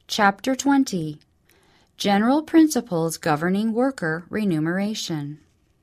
Chapter 20. General Principles Governing Worker Remuneration.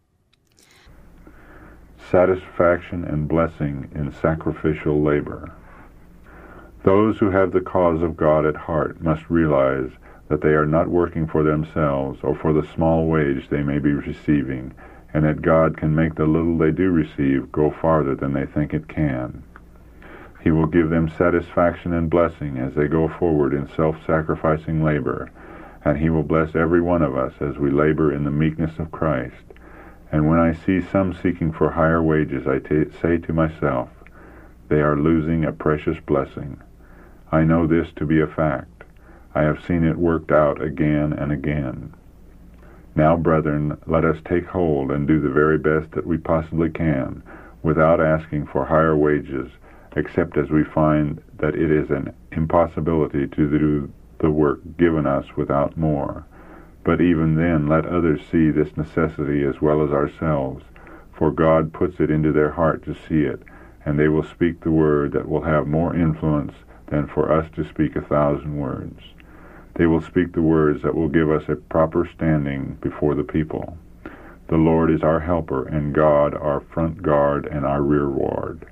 Satisfaction and blessing in sacrificial labor. Those who have the cause of God at heart must realize that they are not working for themselves or for the small wage they may be receiving, and that God can make the little they do receive go farther than they think it can. He will give them satisfaction and blessing as they go forward in self-sacrificing labor, and He will bless every one of us as we labor in the meekness of Christ. And when I see some seeking for higher wages, I say to myself, they are losing a precious blessing. I know this to be a fact. I have seen it worked out again and again. Now, brethren, let us take hold and do the very best that we possibly can, without asking for higher wages, except as we find that it is an impossibility to do the work given us without more. But even then, let others see this necessity as well as ourselves, for God puts it into their heart to see it, and they will speak the word that will have more influence than for us to speak 1,000 words. They will speak the words that will give us a proper standing before the people. The Lord is our helper, and God our front guard and our rear ward.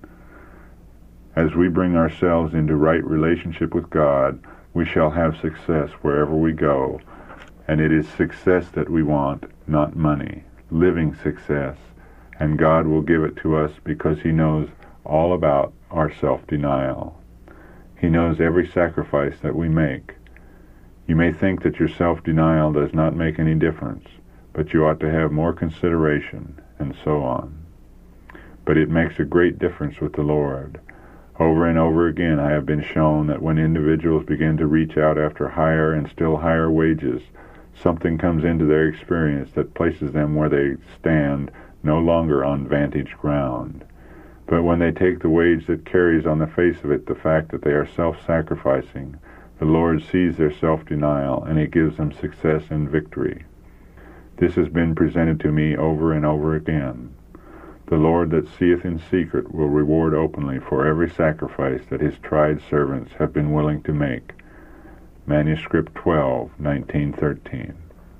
As we bring ourselves into right relationship with God, we shall have success wherever we go, and it is success that we want, not money, living success, and God will give it to us because He knows all about our self-denial. He knows every sacrifice that we make. You may think that your self-denial does not make any difference, but you ought to have more consideration, and so on. But it makes a great difference with the Lord. Over and over again I have been shown that when individuals begin to reach out after higher and still higher wages, something comes into their experience that places them where they stand no longer on vantage ground. But when they take the wage that carries on the face of it the fact that they are self-sacrificing, the Lord sees their self-denial, and He gives them success and victory. This has been presented to me over and over again. The Lord that seeth in secret will reward openly for every sacrifice that His tried servants have been willing to make. Manuscript 12, 1913.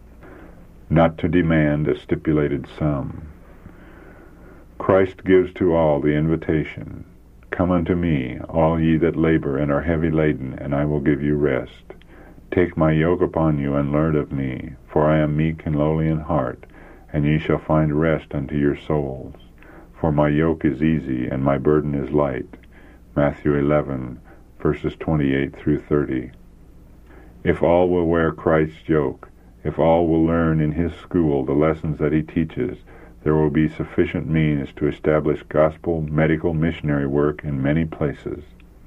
Not to demand a stipulated sum. Christ gives to all the invitation, Come unto me, all ye that labor and are heavy laden, and I will give you rest. Take my yoke upon you, and learn of me, for I am meek and lowly in heart, and ye shall find rest unto your souls. For my yoke is easy, and my burden is light. Matthew 11, verses 28 through 30. If all will wear Christ's yoke, if all will learn in His school the lessons that He teaches, there will be sufficient means to establish gospel, medical, missionary work in many places.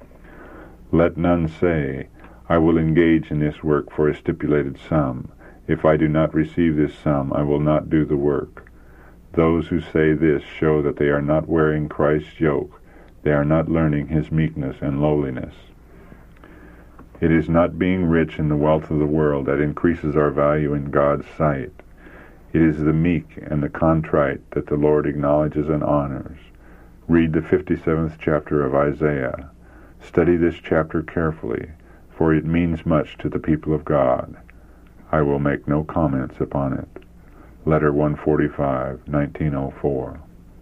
Let none say, I will engage in this work for a stipulated sum. If I do not receive this sum, I will not do the work. Those who say this show that they are not wearing Christ's yoke. They are not learning His meekness and lowliness. It is not being rich in the wealth of the world that increases our value in God's sight. It is the meek and the contrite that the Lord acknowledges and honors. Read the 57th chapter of Isaiah. Study this chapter carefully, for it means much to the people of God. I will make no comments upon it. Letter 145, 1904.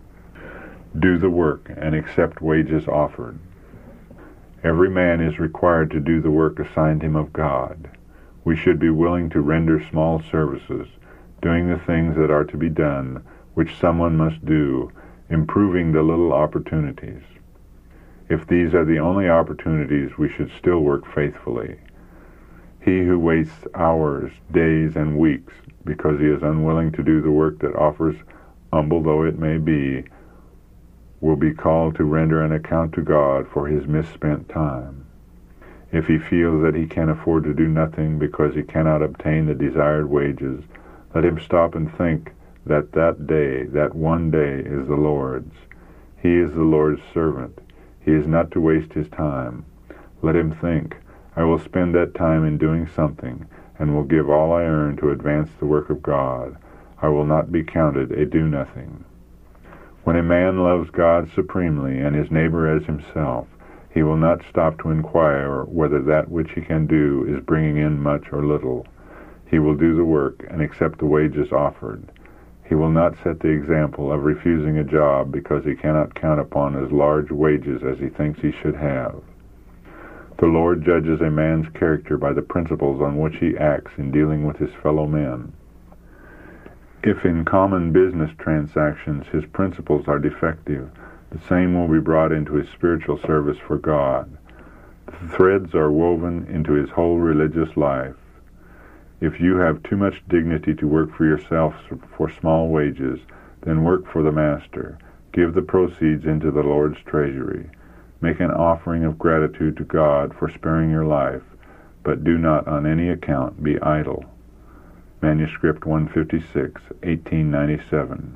Do the work and accept wages offered. Every man is required to do the work assigned him of God. We should be willing to render small services, doing the things that are to be done, which someone must do, improving the little opportunities. If these are the only opportunities, we should still work faithfully. He who wastes hours, days, and weeks because he is unwilling to do the work that offers, humble though it may be, will be called to render an account to God for his misspent time. If he feels that he can afford to do nothing because he cannot obtain the desired wages, let him stop and think that that day, that one day, is the Lord's. He is the Lord's servant. He is not to waste his time. Let him think, I will spend that time in doing something, and will give all I earn to advance the work of God. I will not be counted a do-nothing. When a man loves God supremely and his neighbor as himself, He will not stop to inquire whether that which he can do is bringing in much or little. He will do the work and accept the wages offered. He will not set the example of refusing a job because he cannot count upon as large wages as he thinks he should have. The Lord judges a man's character by the principles on which he acts in dealing with his fellow men. If in common business transactions his principles are defective, the same will be brought into his spiritual service for God. The threads are woven into his whole religious life. If you have too much dignity to work for yourself for small wages, then work for the Master. Give the proceeds into the Lord's treasury. Make an offering of gratitude to God for sparing your life, but do not on any account be idle. Manuscript 156, 1897.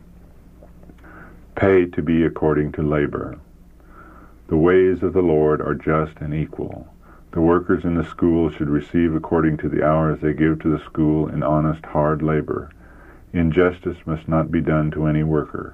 Pay to be according to labor. The ways of the Lord are just and equal. The workers in the school should receive according to the hours they give to the school in honest, hard labor. Injustice must not be done to any worker.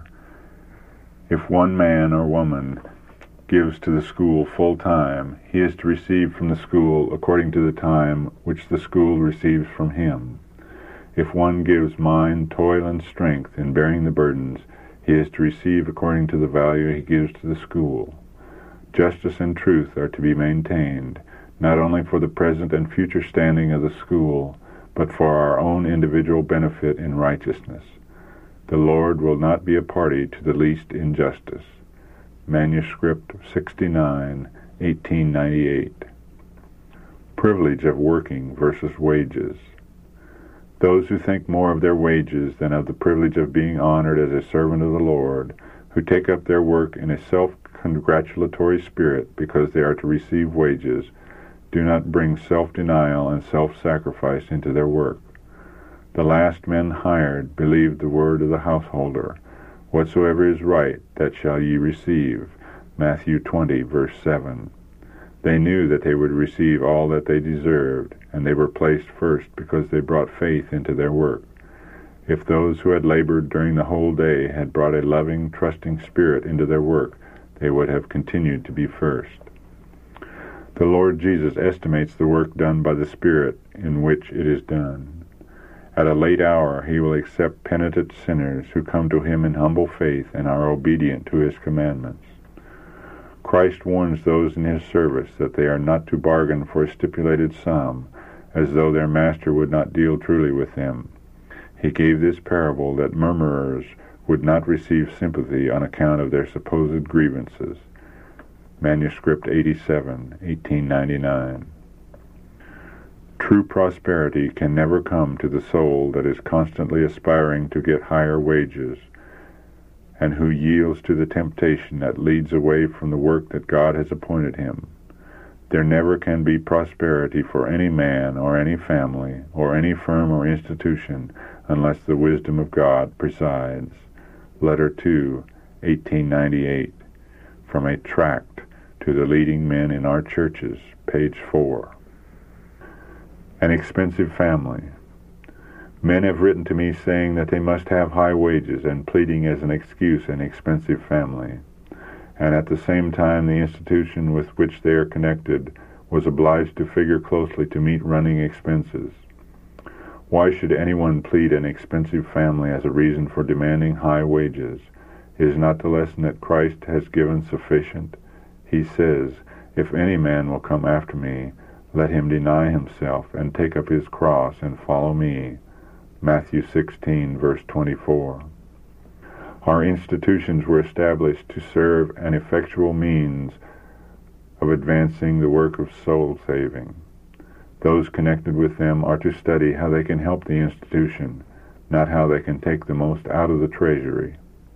If one man or woman gives to the school full time, he is to receive from the school according to the time which the school receives from him. If one gives mind, toil, and strength in bearing the burdens, he is to receive according to the value he gives to the school. Justice and truth are to be maintained, not only for the present and future standing of the school, but for our own individual benefit in righteousness. The Lord will not be a party to the least injustice. Manuscript 69, 1898. Privilege of working versus wages. Those who think more of their wages than of the privilege of being honored as a servant of the Lord, who take up their work in a self-congratulatory spirit because they are to receive wages, do not bring self-denial and self-sacrifice into their work. The last men hired believed the word of the householder, "Whatsoever is right, that shall ye receive." Matthew 20, verse 7. They knew that they would receive all that they deserved, and they were placed first because they brought faith into their work. If those who had labored during the whole day had brought a loving, trusting spirit into their work, they would have continued to be first. The Lord Jesus estimates the work done by the Spirit in which it is done. At a late hour he will accept penitent sinners who come to him in humble faith and are obedient to his commandments. Christ warns those in his service that they are not to bargain for a stipulated sum, as though their master would not deal truly with them. He gave this parable that murmurers would not receive sympathy on account of their supposed grievances. Manuscript 87, 1899. True prosperity can never come to the soul that is constantly aspiring to get higher wages, and who yields to the temptation that leads away from the work that God has appointed him. There never can be prosperity for any man or any family or any firm or institution unless the wisdom of God presides. Letter 2, 1898, from a tract to the leading men in our churches, page 4. An expensive family. Men have written to me saying that they must have high wages and pleading as an excuse an expensive family, and at the same time the institution with which they are connected was obliged to figure closely to meet running expenses. Why should anyone plead an expensive family as a reason for demanding high wages? Is not the lesson that Christ has given sufficient? He says, "If any man will come after me, let him deny himself and take up his cross and follow me." Matthew 16, verse 24. Our institutions were established to serve an effectual means of advancing the work of soul saving. Those connected with them are to study how they can help the institution, not how they can take the most out of the treasury.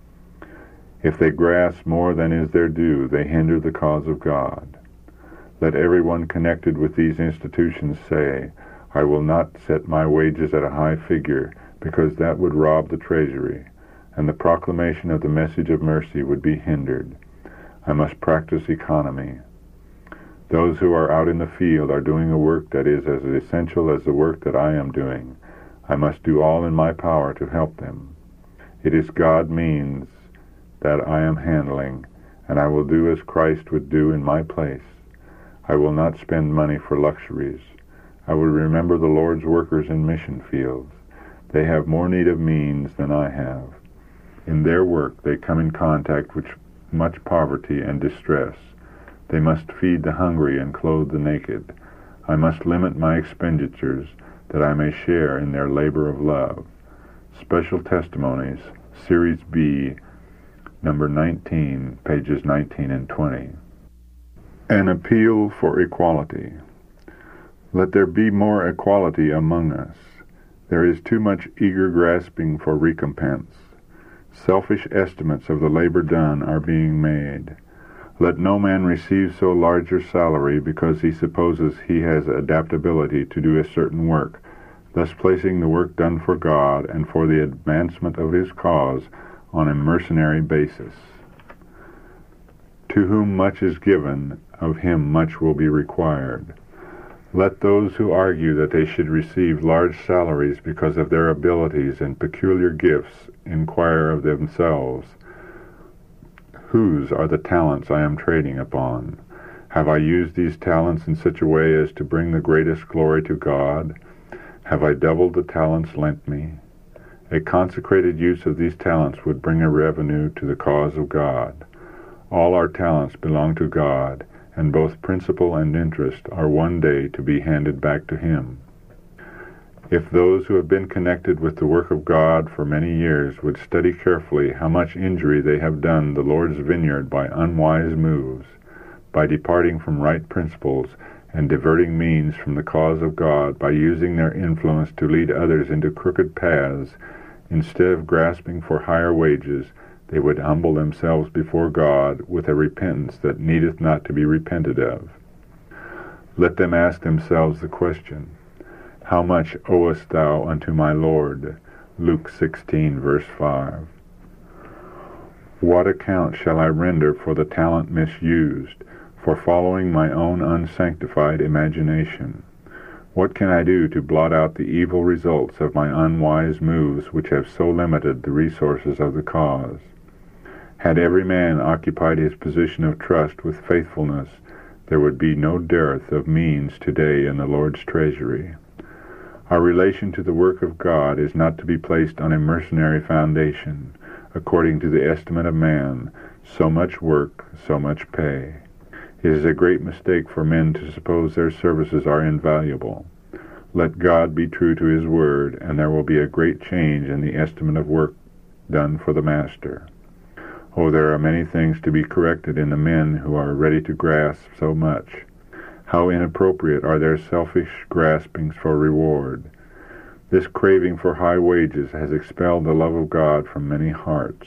If they grasp more than is their due, they hinder the cause of God. Let everyone connected with these institutions say, "I will not set my wages at a high figure, because that would rob the treasury, and the proclamation of the message of mercy would be hindered. I must practice economy." Those who are out in the field are doing a work that is as essential as the work that I am doing. I must do all in my power to help them. It is God's means that I am handling, and I will do as Christ would do in my place. I will not spend money for luxuries. I will remember the Lord's workers in mission fields. They have more need of means than I have. In their work they come in contact with much poverty and distress. They must feed the hungry and clothe the naked. I must limit my expenditures that I may share in their labor of love. Special Testimonies, Series B, number 19, pages 19 and 20. An appeal for equality. Let there be more equality among us. There is too much eager grasping for recompense. Selfish estimates of the labor done are being made. Let no man receive so large a salary because he supposes he has adaptability to do a certain work, thus placing the work done for God and for the advancement of his cause on a mercenary basis. To whom much is given, of him much will be required. Let those who argue that they should receive large salaries because of their abilities and peculiar gifts inquire of themselves, whose are the talents I am trading upon? Have I used these talents in such a way as to bring the greatest glory to God? Have I doubled the talents lent me? A consecrated use of these talents would bring a revenue to the cause of God. All our talents belong to God, and both principal and interest are one day to be handed back to Him. If those who have been connected with the work of God for many years would study carefully how much injury they have done the Lord's vineyard by unwise moves, by departing from right principles, and diverting means from the cause of God by using their influence to lead others into crooked paths, instead of grasping for higher wages, they would humble themselves before God with a repentance that needeth not to be repented of. Let them ask themselves the question, How much owest thou unto my Lord? Luke 16, verse 5. What account shall I render for the talent misused, for following my own unsanctified imagination? What can I do to blot out the evil results of my unwise moves which have so limited the resources of the cause? Had every man occupied his position of trust with faithfulness, there would be no dearth of means today in the Lord's treasury. Our relation to the work of God is not to be placed on a mercenary foundation, according to the estimate of man, so much work, so much pay. It is a great mistake for men to suppose their services are invaluable. Let God be true to His word, and there will be a great change in the estimate of work done for the Master. Oh, there are many things to be corrected in the men who are ready to grasp so much. How inappropriate are their selfish graspings for reward. This craving for high wages has expelled the love of God from many hearts.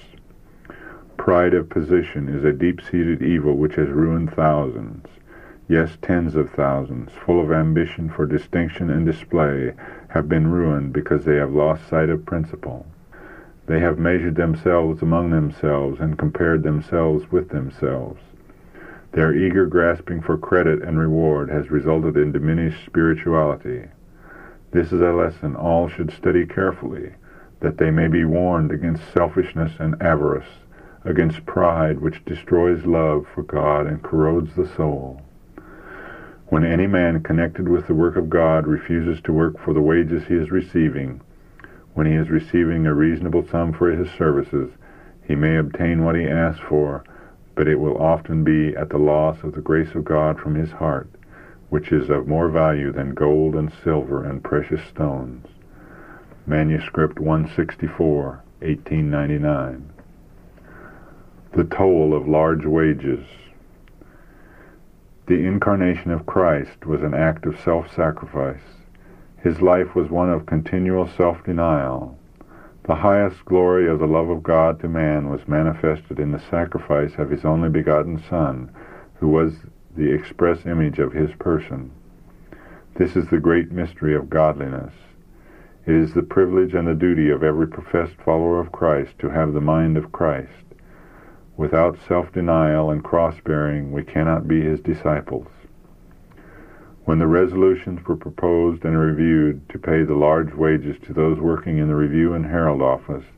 Pride of position is a deep-seated evil which has ruined thousands, yes, tens of thousands, full of ambition for distinction and display, have been ruined because they have lost sight of principle. They have measured themselves among themselves and compared themselves with themselves. Their eager grasping for credit and reward has resulted in diminished spirituality. This is a lesson all should study carefully, that they may be warned against selfishness and avarice, against pride which destroys love for God and corrodes the soul. When any man connected with the work of God refuses to work for the wages he is receiving, when he is receiving a reasonable sum for his services, he may obtain what he asks for, but it will often be at the loss of the grace of God from his heart, which is of more value than gold and silver and precious stones. Manuscript 164, 1899. The toll of large wages. The incarnation of Christ was an act of self-sacrifice. His life was one of continual self-denial. The highest glory of the love of God to man was manifested in the sacrifice of His only begotten Son, who was the express image of His person. This is the great mystery of godliness. It is the privilege and the duty of every professed follower of Christ to have the mind of Christ. Without self-denial and cross-bearing, we cannot be His disciples. When the resolutions were proposed and reviewed to pay the large wages to those working in the Review and Herald office,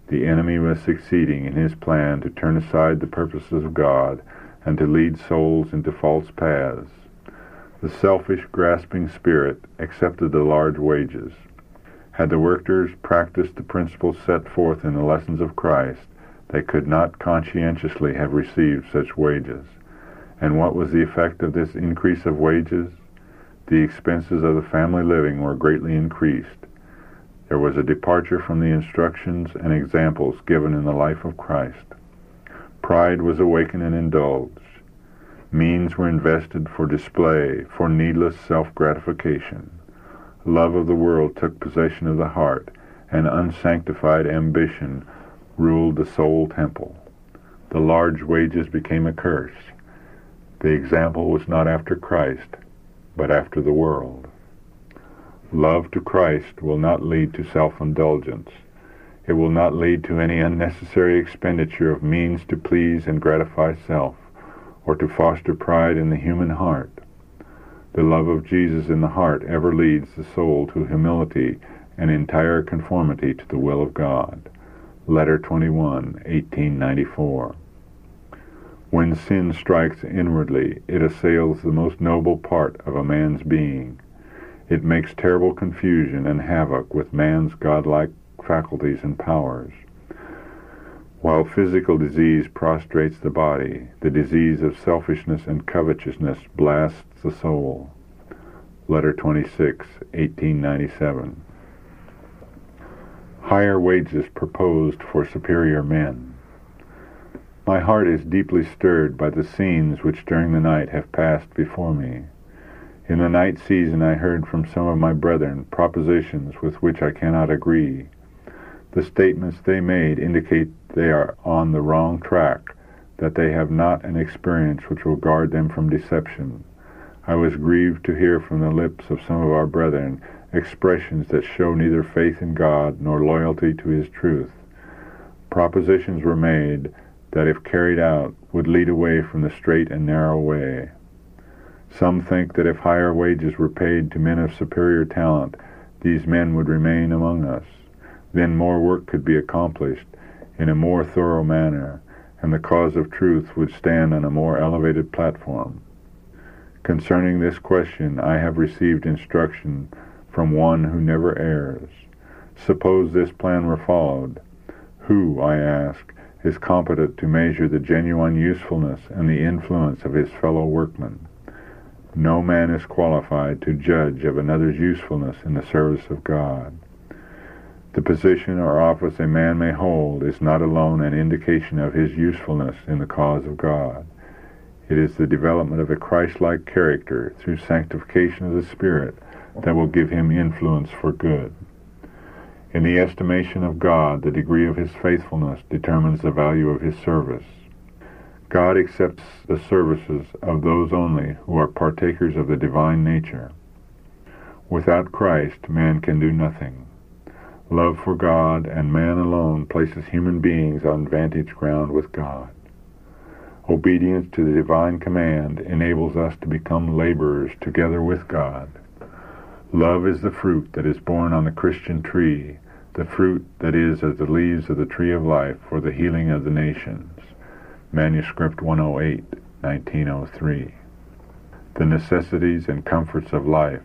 The enemy was succeeding in his plan to turn aside the purposes of God and to lead souls into false paths. The selfish, grasping spirit accepted the large wages. Had the workers practiced the principles set forth in the lessons of Christ, they could not conscientiously have received such wages. And what was the effect of this increase of wages? The expenses of the family living were greatly increased. There was a departure from the instructions and examples given in the life of Christ. Pride was awakened and indulged. Means were invested for display, for needless self-gratification. Love of the world took possession of the heart, and unsanctified ambition ruled the soul temple. The large wages became a curse. The example was not after Christ, but after the world. Love to Christ will not lead to self-indulgence. It will not lead to any unnecessary expenditure of means to please and gratify self, or to foster pride in the human heart. The love of Jesus in the heart ever leads the soul to humility and entire conformity to the will of God. Letter 21, 1894. When sin strikes inwardly, it assails the most noble part of a man's being. It makes terrible confusion and havoc with man's godlike faculties and powers. While physical disease prostrates the body, the disease of selfishness and covetousness blasts the soul. Letter 26, 1897. Higher wages proposed for superior men. My heart is deeply stirred by the scenes which during the night have passed before me. In the night season I heard from some of my brethren propositions with which I cannot agree. The statements they made indicate they are on the wrong track, that they have not an experience which will guard them from deception. I was grieved to hear from the lips of some of our brethren expressions that show neither faith in God nor loyalty to His truth. Propositions were made that, if carried out, would lead away from the straight and narrow way. Some think that if higher wages were paid to men of superior talent, these men would remain among us. Then more work could be accomplished in a more thorough manner, and the cause of truth would stand on a more elevated platform. Concerning this question, I have received instruction from one who never errs. Suppose this plan were followed, who, I ask, is competent to measure the genuine usefulness and the influence of his fellow workmen? No man is qualified to judge of another's usefulness in the service of God. The position or office a man may hold is not alone an indication of his usefulness in the cause of God. It is the development of a Christ-like character through sanctification of the Spirit that will give him influence for good. In the estimation of God, the degree of his faithfulness determines the value of his service. God accepts the services of those only who are partakers of the divine nature. Without Christ, man can do nothing. Love for God and man alone places human beings on vantage ground with God. Obedience to the divine command enables us to become laborers together with God. Love is the fruit that is born on the Christian tree, the fruit that is as the leaves of the tree of life for the healing of the nations. Manuscript 108, 1903. The necessities and comforts of life.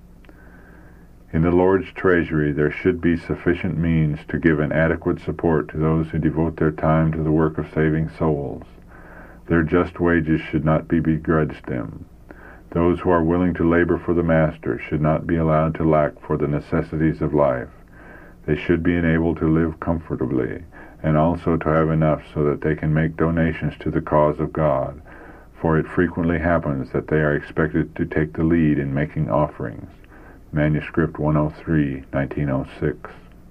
In the Lord's treasury there should be sufficient means to give an adequate support to those who devote their time to the work of saving souls. Their just wages should not be begrudged them. Those who are willing to labor for the Master should not be allowed to lack for the necessities of life. They should be enabled to live comfortably, and also to have enough so that they can make donations to the cause of God, for it frequently happens that they are expected to take the lead in making offerings. Manuscript 103, 1906.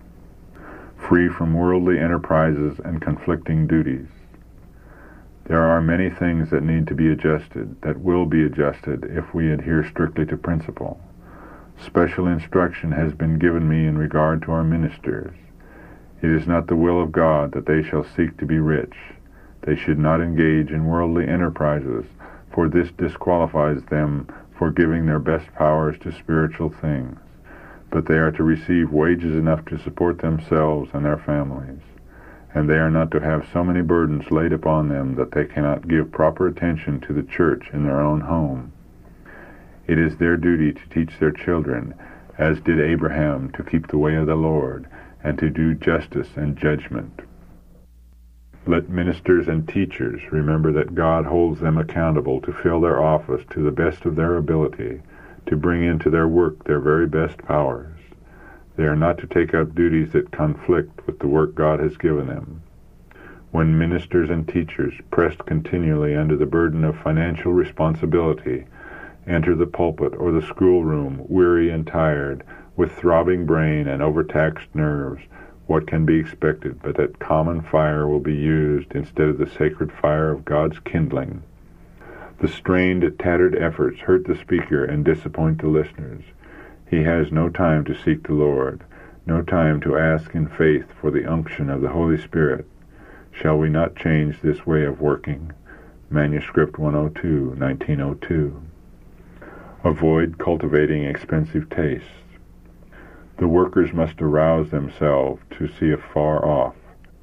Free from worldly enterprises and conflicting duties. There are many things that need to be adjusted, that will be adjusted if we adhere strictly to principle. Special instruction has been given me in regard to our ministers. It is not the will of God that they shall seek to be rich. They should not engage in worldly enterprises, for this disqualifies them for giving their best powers to spiritual things. But they are to receive wages enough to support themselves and their families. and they are not to have so many burdens laid upon them that they cannot give proper attention to the church in their own home. It is their duty to teach their children, as did Abraham, to keep the way of the Lord, and to do justice and judgment. Let ministers and teachers remember that God holds them accountable to fill their office to the best of their ability, to bring into their work their very best powers. They are not to take up duties that conflict with the work God has given them. When ministers and teachers, pressed continually under the burden of financial responsibility, enter the pulpit or the schoolroom weary and tired, with throbbing brain and overtaxed nerves, what can be expected but that common fire will be used instead of the sacred fire of God's kindling? The strained, tattered efforts hurt the speaker and disappoint the listeners. He has no time to seek the Lord, no time to ask in faith for the unction of the Holy Spirit. Shall we not change this way of working? Manuscript 102, 1902. Avoid cultivating expensive tastes. The workers must arouse themselves to see afar off.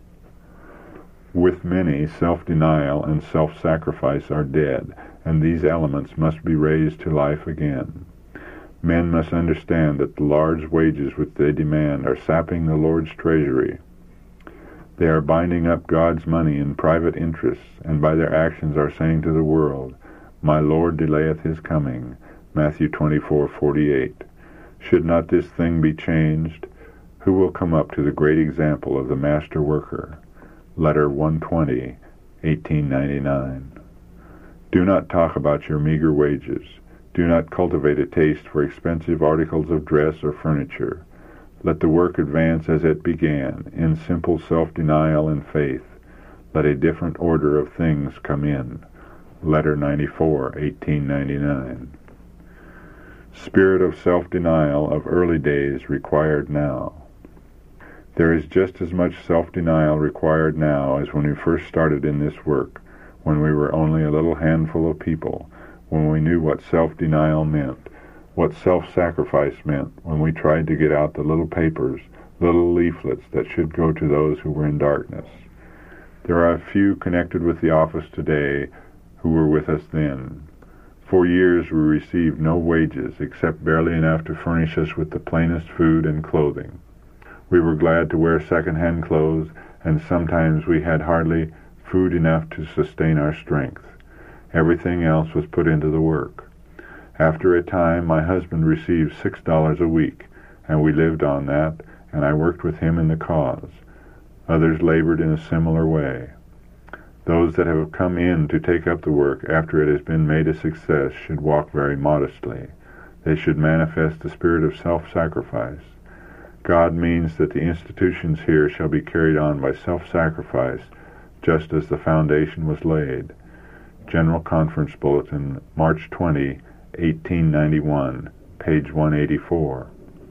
With many, self-denial and self-sacrifice are dead, and these elements must be raised to life again. Men must understand that the large wages which they demand are sapping the Lord's treasury. They are binding up God's money in private interests, and by their actions are saying to the world, "My Lord delayeth his coming." Matthew 24:48. Should not this thing be changed? Who will come up to the great example of the master worker? Letter 120, 1899. Do not talk about your meager wages. Do not cultivate a taste for expensive articles of dress or furniture. Let the work advance as it began, in simple self-denial and faith. Let a different order of things come in. Letter 94, 1899. Spirit of self-denial of early days required now. There is just as much self-denial required now as when we first started in this work, when we were only a little handful of people, when we knew what self-denial meant, what self-sacrifice meant, when we tried to get out the little papers, little leaflets that should go to those who were in darkness. There are a few connected with the office today who were with us then. For years we received no wages except barely enough to furnish us with the plainest food and clothing. We were glad to wear second-hand clothes, and sometimes we had hardly food enough to sustain our strength. Everything else was put into the work. After a time my husband received $6 a week, and we lived on that, and I worked with him in the cause. Others labored in a similar way. Those that have come in to take up the work after it has been made a success should walk very modestly. They should manifest the spirit of self-sacrifice. God means that the institutions here shall be carried on by self-sacrifice, just as the foundation was laid. General Conference Bulletin, March 20, 1891, page 184.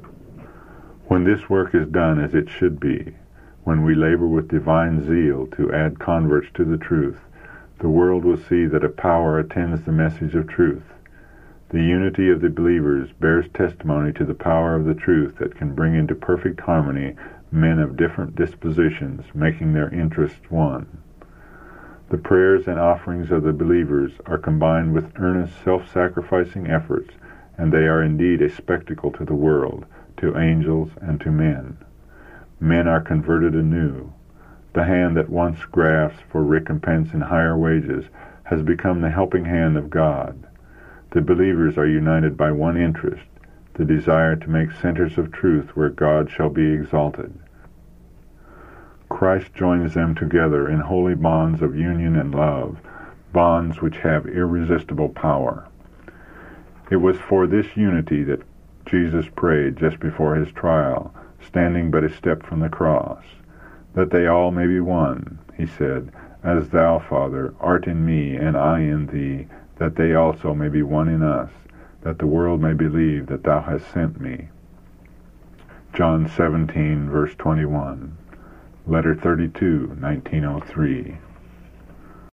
When this work is done as it should be, when we labor with divine zeal to add converts to the truth, the world will see that a power attends the message of truth. The unity of the believers bears testimony to the power of the truth that can bring into perfect harmony men of different dispositions, making their interests one. The prayers and offerings of the believers are combined with earnest self-sacrificing efforts, and they are indeed a spectacle to the world, to angels, and to men. Men are converted anew. The hand that once grasped for recompense in higher wages has become the helping hand of God. The believers are united by one interest, the desire to make centers of truth where God shall be exalted. Christ joins them together in holy bonds of union and love, bonds which have irresistible power. It was for this unity that Jesus prayed just before his trial, standing but a step from the cross. That they all may be one, he said, as thou, Father, art in me and I in thee, that they also may be one in us, that the world may believe that thou hast sent me. John 17, verse 21. Letter 32, 1903.